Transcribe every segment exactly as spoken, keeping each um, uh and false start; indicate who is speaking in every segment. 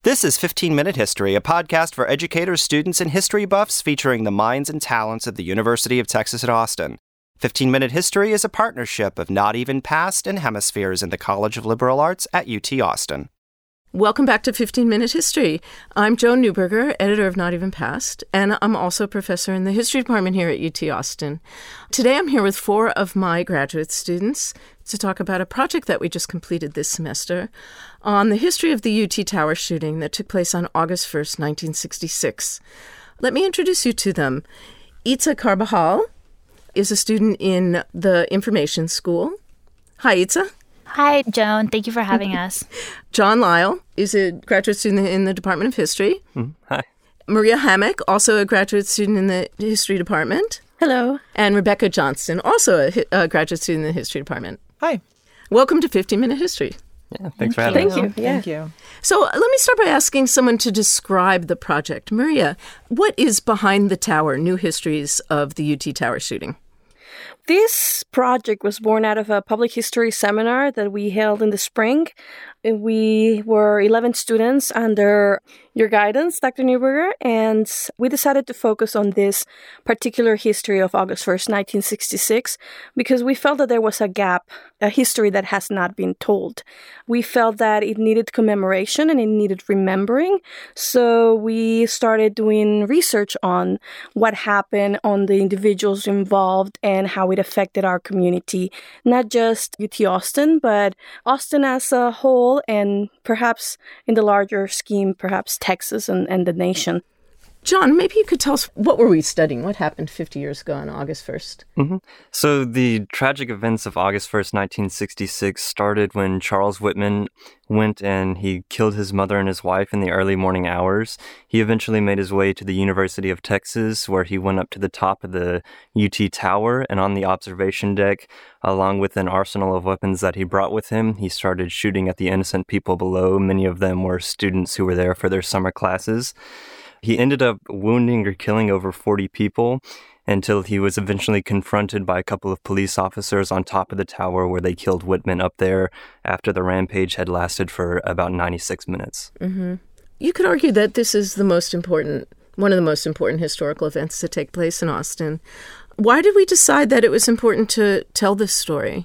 Speaker 1: This is fifteen minute History, a podcast for educators, students, and history buffs featuring the minds and talents of the University of Texas at Austin. fifteen minute History is a partnership of Not Even Past and Hemispheres in the College of Liberal Arts at U T Austin.
Speaker 2: Welcome back to fifteen minute History. I'm Joan Neuberger, editor of Not Even Past, and I'm also a professor in the history department here at U T Austin. Today I'm here with four of my graduate students to talk about a project that we just completed this semester on the history of the U T Tower shooting that took place on August first, nineteen sixty-six. Let me introduce you to them. Itza Carbajal is a student in the Information School. Hi, Itza.
Speaker 3: Hi, Joan. Thank you for having us.
Speaker 2: John Lyle is a graduate student in the Department of History.
Speaker 4: Mm, hi.
Speaker 2: Maria Hammock, also a graduate student in the History Department.
Speaker 5: Hello.
Speaker 2: And Rebecca Johnston, also a, a graduate student in the History Department.
Speaker 6: Hi.
Speaker 2: Welcome to fifteen minute History.
Speaker 4: Yeah, thanks
Speaker 5: Thank
Speaker 4: for having
Speaker 5: you.
Speaker 4: us.
Speaker 5: Thank you. Yeah.
Speaker 6: Thank you.
Speaker 2: So let me start by asking someone to describe the project. Maria, what is Behind the Tower, New Histories of the U T Tower Shooting?
Speaker 5: This project was born out of a public history seminar that we held in the spring. We were eleven students under your guidance, Doctor Neuberger, and we decided to focus on this particular history of August first, nineteen sixty-six, because we felt that there was a gap, a history that has not been told. We felt that it needed commemoration and it needed remembering, so we started doing research on what happened, on the individuals involved, and how it affected our community, not just U T Austin, but Austin as a whole, and perhaps in the larger scheme, perhaps Texas and, and the nation.
Speaker 2: John, maybe you could tell us, what were we studying? What happened fifty years ago on August first?
Speaker 4: Mm-hmm. So the tragic events of August first, nineteen sixty-six started when Charles Whitman went and he killed his mother and his wife in the early morning hours. He eventually made his way to the University of Texas, where he went up to the top of the U T Tower, and on the observation deck, along with an arsenal of weapons that he brought with him, he started shooting at the innocent people below. Many of them were students who were there for their summer classes. He ended up wounding or killing over forty people until he was eventually confronted by a couple of police officers on top of the tower, where they killed Whitman up there after the rampage had lasted for about ninety-six minutes.
Speaker 2: Mm-hmm. You could argue that this is the most important, one of the most important historical events to take place in Austin. Why did we decide that it was important to tell this story?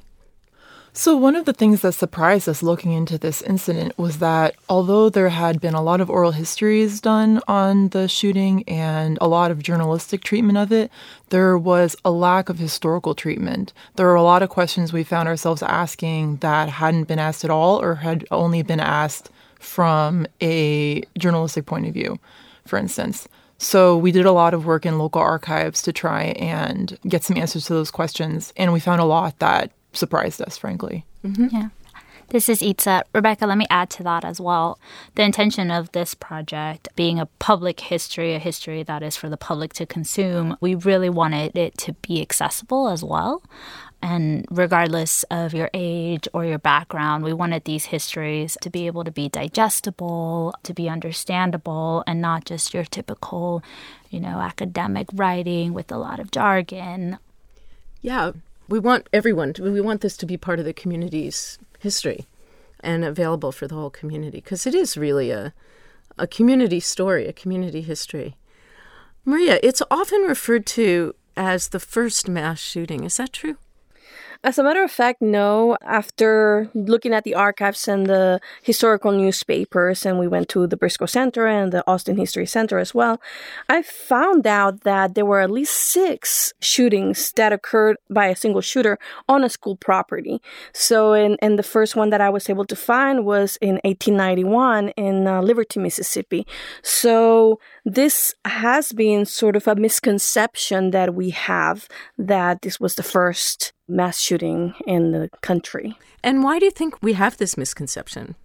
Speaker 6: So one of the things that surprised us looking into this incident was that although there had been a lot of oral histories done on the shooting and a lot of journalistic treatment of it, there was a lack of historical treatment. There were a lot of questions we found ourselves asking that hadn't been asked at all or had only been asked from a journalistic point of view, for instance. So we did a lot of work in local archives to try and get some answers to those questions, and we found a lot that surprised us, frankly.
Speaker 3: Mm-hmm. Yeah. This is Itza. Rebecca, let me add to that as well. The intention of this project being a public history, a history that is for the public to consume, we really wanted it to be accessible as well. And regardless of your age or your background, we wanted these histories to be able to be digestible, to be understandable, and not just your typical, you know, academic writing with a lot of jargon.
Speaker 2: Yeah. We want everyone, to, we want this to be part of the community's history and available for the whole community, because it is really a, a community story, a community history. Maria, it's often referred to as the first mass shooting. Is that true?
Speaker 5: As a matter of fact, no. After looking at the archives and the historical newspapers, and we went to the Briscoe Center and the Austin History Center as well, I found out that there were at least six shootings that occurred by a single shooter on a school property. So, in, and the first one that I was able to find was in eighteen ninety-one in uh, Liberty, Mississippi. So this has been sort of a misconception that we have that this was the first mass shooting in the country.
Speaker 2: And why do you think we have this misconception?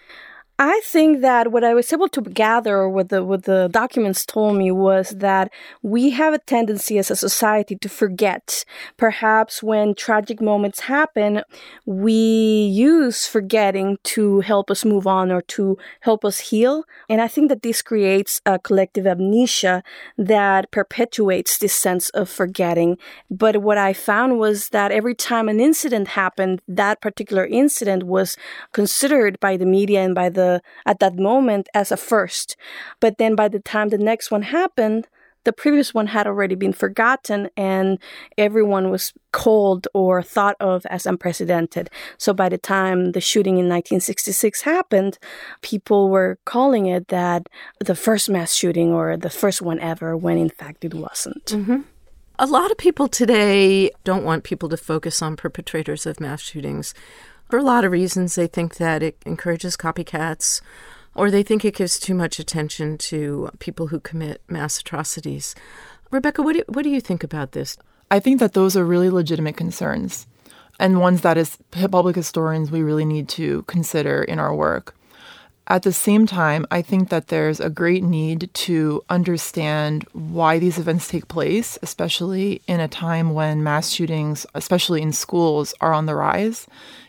Speaker 5: I think that what I was able to gather, what the what the documents told me, was that we have a tendency as a society to forget. Perhaps when tragic moments happen, we use forgetting to help us move on or to help us heal. And I think that this creates a collective amnesia that perpetuates this sense of forgetting. But what I found was that every time an incident happened, that particular incident was considered by the media and by the the at that moment as a first. But then by the time the next one happened, the previous one had already been forgotten and everyone was called or thought of as unprecedented. So by the time the shooting in nineteen sixty-six happened, people were calling it that the first mass shooting or the first one ever, when in fact it wasn't.
Speaker 2: Mm-hmm. A lot of people today don't want people to focus on perpetrators of mass shootings. For a lot of reasons, they think that it encourages copycats, or they think it gives too much attention to people who commit mass atrocities. Rebecca, what do, what do you think about this?
Speaker 6: I think that those are really legitimate concerns, and ones that as public historians we really need to consider in our work. At the same time, I think that there's a great need to understand why these events take place, especially in a time when mass shootings, especially in schools, are on the rise.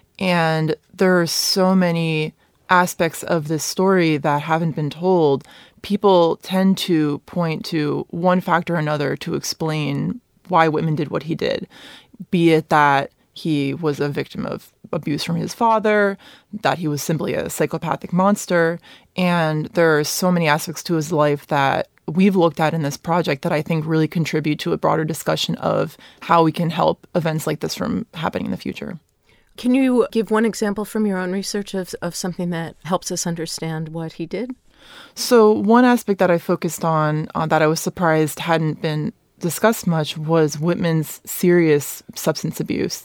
Speaker 6: And there are so many aspects of this story that haven't been told. People tend to point to one factor or another to explain why Whitman did what he did, be it that he was a victim of abuse from his father, that he was simply a psychopathic monster. And there are so many aspects to his life that we've looked at in this project that I think really contribute to a broader discussion of how we can help events like this from happening in the future.
Speaker 2: Can you give one example from your own research of, of something that helps us understand what he did?
Speaker 6: So one aspect that I focused on uh, that I was surprised hadn't been discussed much was Whitman's serious substance abuse.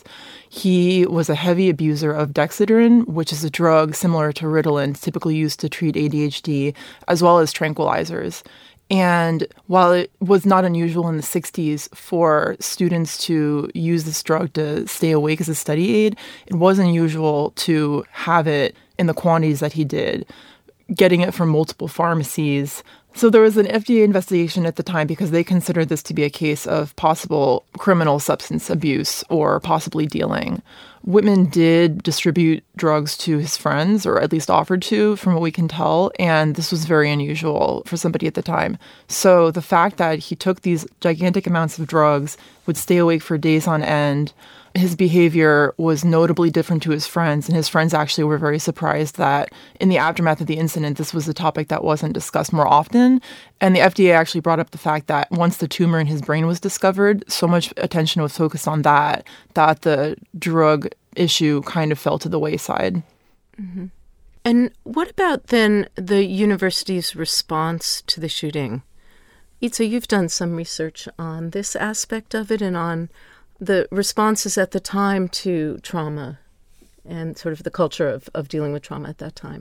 Speaker 6: He was a heavy abuser of dexedrine, which is a drug similar to Ritalin, typically used to treat A D H D, as well as tranquilizers. And while it was not unusual in the sixties for students to use this drug to stay awake as a study aid, it was unusual to have it in the quantities that he did, getting it from multiple pharmacies. So there was an F D A investigation at the time because they considered this to be a case of possible criminal substance abuse or possibly dealing. Whitman did distribute drugs to his friends, or at least offered to, from what we can tell, and this was very unusual for somebody at the time. So the fact that he took these gigantic amounts of drugs, would stay awake for days on end, his behavior was notably different to his friends, and his friends actually were very surprised that in the aftermath of the incident, this was a topic that wasn't discussed more often. And the F D A actually brought up the fact that once the tumor in his brain was discovered, so much attention was focused on that, that the drug issue kind of fell to the wayside.
Speaker 2: Mm-hmm. And what about then the university's response to the shooting? Itza, you've done some research on this aspect of it and on the responses at the time to trauma and sort of the culture of, of dealing with trauma at that time.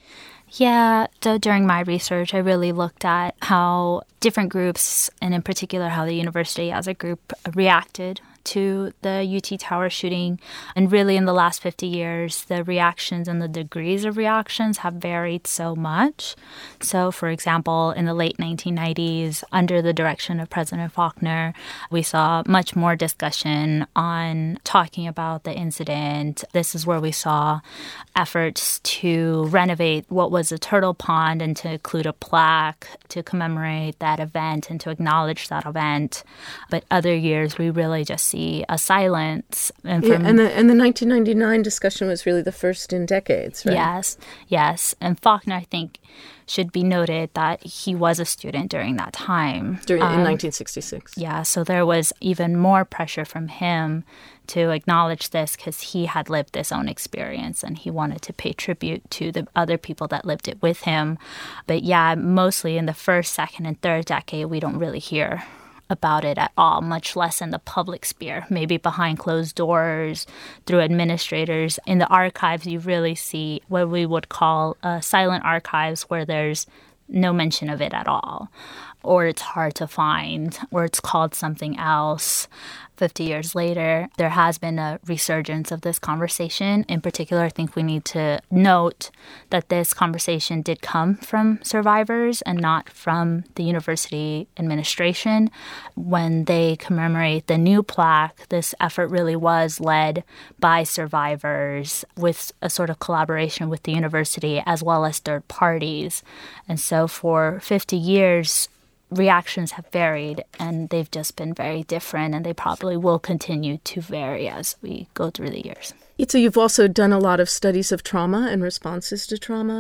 Speaker 3: Yeah, so during my research, I really looked at how different groups, and in particular how the university as a group reacted to the U T Tower shooting. And really in the last fifty years, the reactions and the degrees of reactions have varied so much. So, for example, in the late nineteen nineties, under the direction of President Faulkner, we saw much more discussion on talking about the incident. This is where we saw efforts to renovate what was a turtle pond and to include a plaque to commemorate that event and to acknowledge that event. But other years, we really just see a silence.
Speaker 2: And, yeah, and, the, and the nineteen ninety-nine discussion was really the first in decades, right?
Speaker 3: Yes, yes. And Faulkner, I think, should be noted that he was a student during that time.
Speaker 2: During,
Speaker 3: um,
Speaker 2: in nineteen sixty-six.
Speaker 3: Yeah, so there was even more pressure from him to acknowledge this because he had lived this own experience and he wanted to pay tribute to the other people that lived it with him. But yeah, mostly in the first, second, and third decade, we don't really hear about it at all, much less in the public sphere, maybe behind closed doors, through administrators. In the archives, you really see what we would call uh, silent archives, where there's no mention of it at all, or it's hard to find, or it's called something else. fifty years later, there has been a resurgence of this conversation. In particular, I think we need to note that this conversation did come from survivors and not from the university administration. When they commemorate the new plaque, this effort really was led by survivors with a sort of collaboration with the university as well as third parties. And so for fifty years, reactions have varied, and they've just been very different, and they probably will continue to vary as we go through the years.
Speaker 2: So you've also done a lot of studies of trauma and responses to trauma.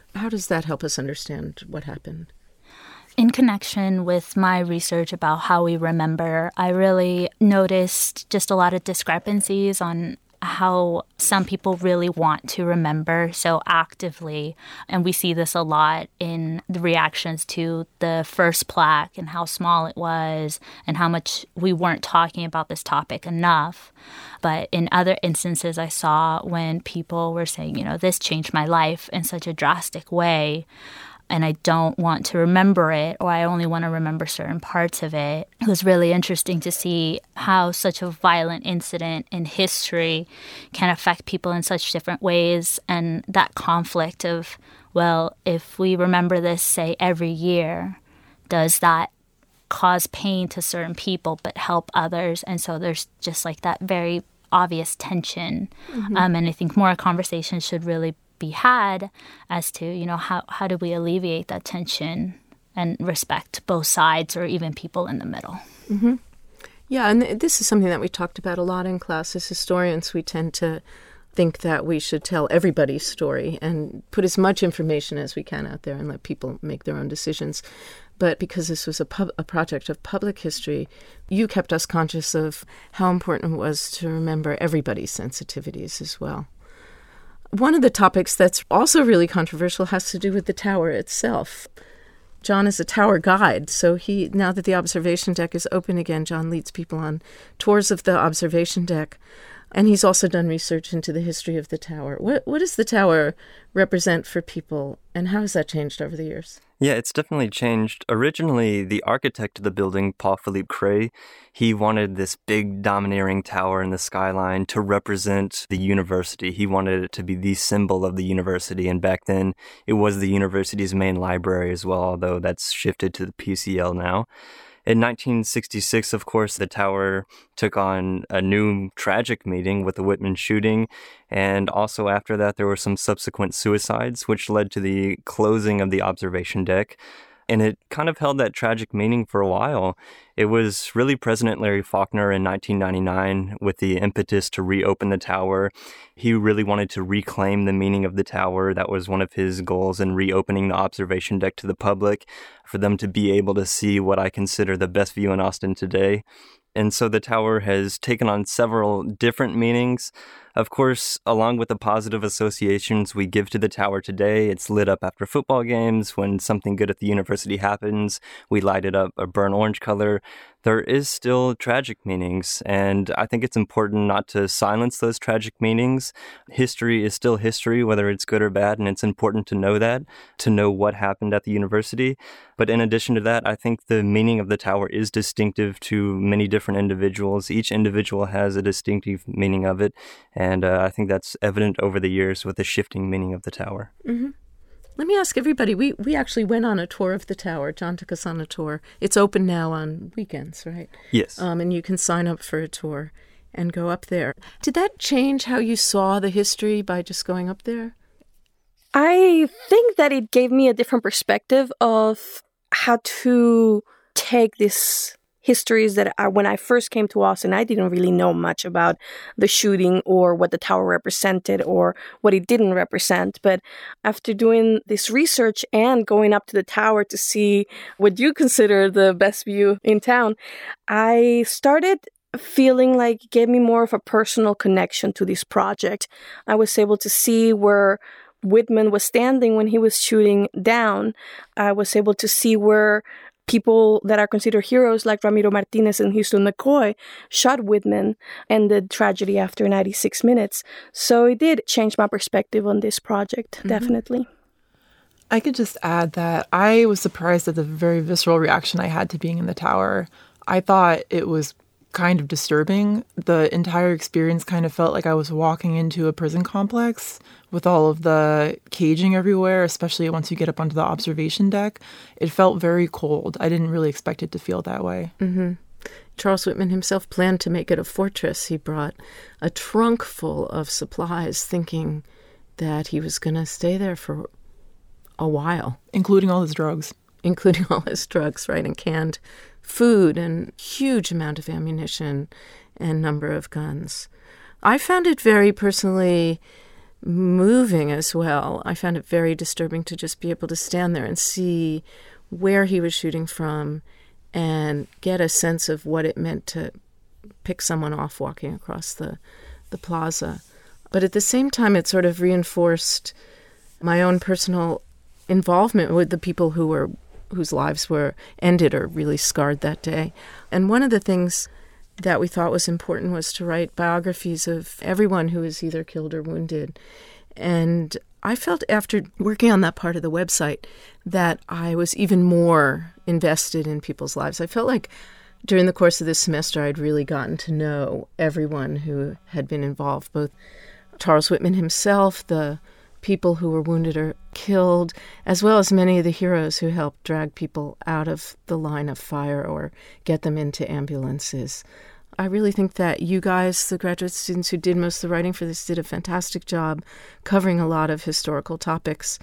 Speaker 2: How does that help us understand what happened?
Speaker 3: In connection with my research about how we remember, I really noticed just a lot of discrepancies on how some people really want to remember so actively. And we see this a lot in the reactions to the first plaque and how small it was and how much we weren't talking about this topic enough. But in other instances, I saw when people were saying, you know, this changed my life in such a drastic way, and I don't want to remember it, or I only want to remember certain parts of it. It was really interesting to see how such a violent incident in history can affect people in such different ways, and that conflict of, well, if we remember this, say, every year, does that cause pain to certain people but help others? And so there's just like that very obvious tension. Mm-hmm. Um, and I think more conversations should really be had as to, you know, how, how do we alleviate that tension and respect both sides or even people in the middle.
Speaker 2: Mm-hmm. Yeah, and th- this is something that we talked about a lot in class. As historians, we tend to think that we should tell everybody's story and put as much information as we can out there and let people make their own decisions. But because this was a, pub- a project of public history, you kept us conscious of how important it was to remember everybody's sensitivities as well. One of the topics that's also really controversial has to do with the tower itself. John is a tower guide, so he now that the observation deck is open again, John leads people on tours of the observation deck, and he's also done research into the history of the tower. What what does the tower represent for people, and how has that changed over the years?
Speaker 4: Yeah, it's definitely changed. Originally, the architect of the building, Paul Philippe Cray, he wanted this big domineering tower in the skyline to represent the university. He wanted it to be the symbol of the university, and back then it was the university's main library as well, although that's shifted to the P C L now. In nineteen sixty-six, of course, the tower took on a new tragic meaning with the Whitman shooting, and also after that there were some subsequent suicides, which led to the closing of the observation deck. And it kind of held that tragic meaning for a while. It was really President Larry Faulkner in nineteen ninety-nine with the impetus to reopen the tower. He really wanted to reclaim the meaning of the tower. That was one of his goals in reopening the observation deck to the public, for them to be able to see what I consider the best view in Austin today. And so the tower has taken on several different meanings. Of course, along with the positive associations we give to the tower today, it's lit up after football games. When something good at the university happens, we light it up a burnt orange color. There is still tragic meanings, and I think it's important not to silence those tragic meanings. History is still history, whether it's good or bad, and it's important to know that, to know what happened at the university. But in addition to that, I think the meaning of the tower is distinctive to many different individuals. Each individual has a distinctive meaning of it, and uh, I think that's evident over the years with the shifting meaning of the tower.
Speaker 2: Mm-hmm. Let me ask everybody, we, we actually went on a tour of the tower. John took us on a tour. It's open now on weekends, right?
Speaker 4: Yes.
Speaker 2: Um, and you can sign up for a tour and go up there. Did that change how you saw the history by just going up there?
Speaker 5: I think that it gave me a different perspective of how to take this histories that I, when I first came to Austin, I didn't really know much about the shooting or what the tower represented or what it didn't represent. But after doing this research and going up to the tower to see what you consider the best view in town, I started feeling like it gave me more of a personal connection to this project. I was able to see where Whitman was standing when he was shooting down. I was able to see where people that are considered heroes like Ramiro Martinez and Houston McCoy shot Whitman, ended tragedy after ninety-six minutes. So it did change my perspective on this project, mm-hmm. definitely.
Speaker 6: I could just add that I was surprised at the very visceral reaction I had to being in the tower. I thought it was kind of disturbing. The entire experience kind of felt like I was walking into a prison complex with all of the caging everywhere, especially once you get up onto the observation deck. It felt very cold. I didn't really expect it to feel that way.
Speaker 2: Mm-hmm. Charles Whitman himself planned to make it a fortress. He brought a trunk full of supplies, thinking that he was going to stay there for a while.
Speaker 6: Including all his drugs.
Speaker 2: Including all his drugs, right, and canned food and huge amount of ammunition and number of guns. I found it very personally moving as well. I found it very disturbing to just be able to stand there and see where he was shooting from and get a sense of what it meant to pick someone off walking across the, the plaza. But at the same time, it sort of reinforced my own personal involvement with the people who were whose lives were ended or really scarred that day. And one of the things that we thought was important was to write biographies of everyone who was either killed or wounded. And I felt after working on that part of the website that I was even more invested in people's lives. I felt like during the course of this semester, I'd really gotten to know everyone who had been involved, both Charles Whitman himself, the people who were wounded or killed, as well as many of the heroes who helped drag people out of the line of fire or get them into ambulances. I really think that you guys, the graduate students who did most of the writing for this, did a fantastic job covering a lot of historical topics.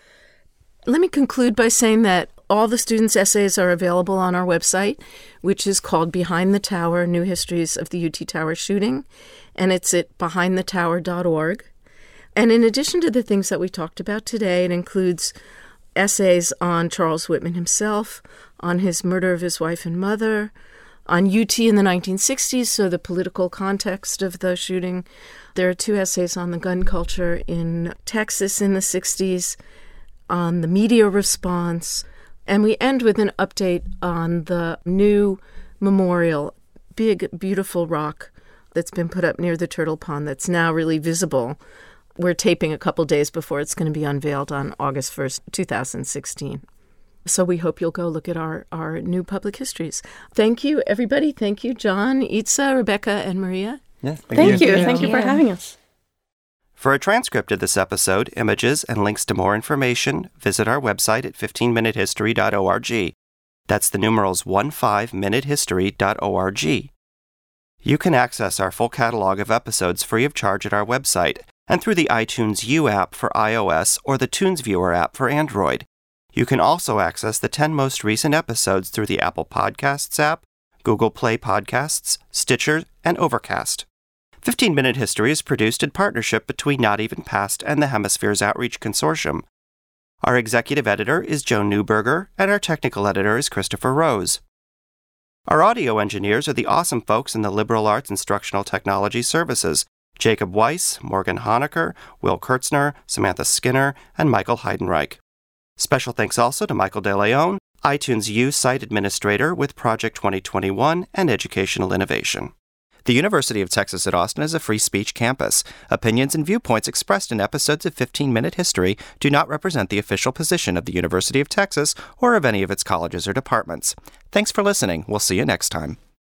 Speaker 2: Let me conclude by saying that all the students' essays are available on our website, which is called Behind the Tower, New Histories of the U T Tower Shooting, and it's at behind the tower dot org. And in addition to the things that we talked about today, it includes essays on Charles Whitman himself, on his murder of his wife and mother, on U T in the nineteen sixties, so the political context of the shooting. There are two essays on the gun culture in Texas in the sixties, on the media response, and we end with an update on the new memorial, big, beautiful rock that's been put up near the Turtle Pond that's now really visible. We're taping a couple days before it's going to be unveiled on August first, twenty sixteen. So we hope you'll go look at our, our new public histories. Thank you, everybody. Thank you, John, Itza, Rebecca, and Maria.
Speaker 4: Yes, thank,
Speaker 5: Thank
Speaker 4: you.
Speaker 5: you.
Speaker 3: Thank
Speaker 5: Thank you
Speaker 3: you.
Speaker 5: for having us.
Speaker 1: For a transcript of this episode, images, and links to more information, visit our website at fifteen minute history dot org. That's the numerals fifteen minute history dot org. You can access our full catalog of episodes free of charge at our website and through the iTunes U app for iOS or the Tunes Viewer app for Android. You can also access the ten most recent episodes through the Apple Podcasts app, Google Play Podcasts, Stitcher, and Overcast. fifteen minute History is produced in partnership between Not Even Past and the Hemispheres Outreach Consortium. Our executive editor is Joan Neuberger, and our technical editor is Christopher Rose. Our audio engineers are the awesome folks in the Liberal Arts Instructional Technology Services, Jacob Weiss, Morgan Honecker, Will Kurtzner, Samantha Skinner, and Michael Heidenreich. Special thanks also to Michael DeLeon, iTunes U Site Administrator with Project twenty twenty-one and Educational Innovation. The University of Texas at Austin is a free speech campus. Opinions and viewpoints expressed in episodes of fifteen minute History do not represent the official position of the University of Texas or of any of its colleges or departments. Thanks for listening. We'll see you next time.